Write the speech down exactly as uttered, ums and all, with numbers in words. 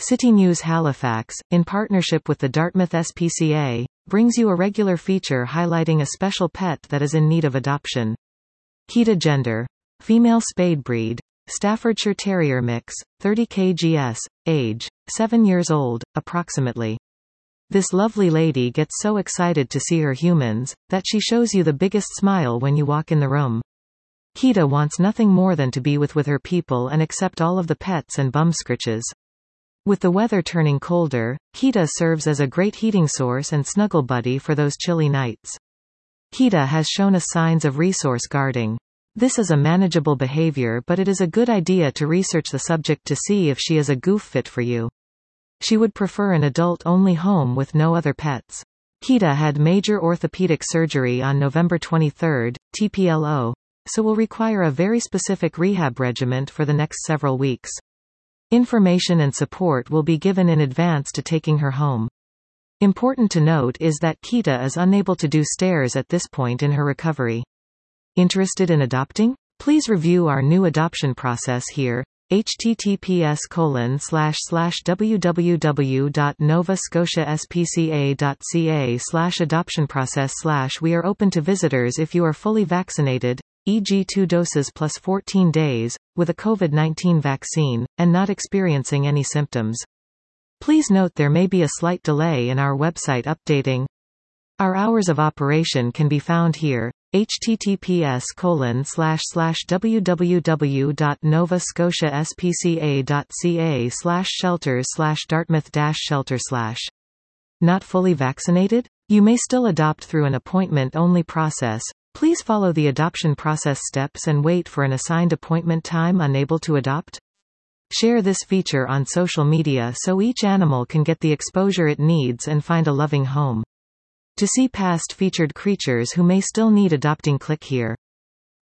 City News Halifax, in partnership with the Dartmouth S P C A, brings you a regular feature highlighting a special pet that is in need of adoption. Kita gender. Female spade breed. Staffordshire Terrier mix, thirty kilograms, age, seven years old, approximately. This lovely lady gets so excited to see her humans, that she shows you the biggest smile when you walk in the room. Kita wants nothing more than to be with with her people and accept all of the pets and bum scritches. With the weather turning colder, Kita serves as a great heating source and snuggle buddy for those chilly nights. Kita has shown us signs of resource guarding. This is a manageable behavior, but it is a good idea to research the subject to see if she is a goof fit for you. She would prefer an adult-only home with no other pets. Kita had major orthopedic surgery on November twenty-third, T P L O, so will require a very specific rehab regimen for the next several weeks. Information and support will be given in advance to taking her home. Important to note is that Kita is unable to do stairs at this point in her recovery. Interested in adopting? Please review our new adoption process here. https colon slash slash www.novascotiaspca.ca slash adoption process slash we are open to visitors if you are fully vaccinated, for example two doses plus fourteen days, with a COVID nineteen vaccine, and not experiencing any symptoms. Please note there may be a slight delay in our website updating. Our hours of operation can be found here. https colon slash slash www.novascotiaspca.ca slash shelters slash dartmouth dash shelter slash. Not fully vaccinated? You may still adopt through an appointment-only process. Please follow the adoption process steps and wait for an assigned appointment time. Unable to adopt? Share this feature on social media so each animal can get the exposure it needs and find a loving home. To see past featured creatures who may still need adopting, click here.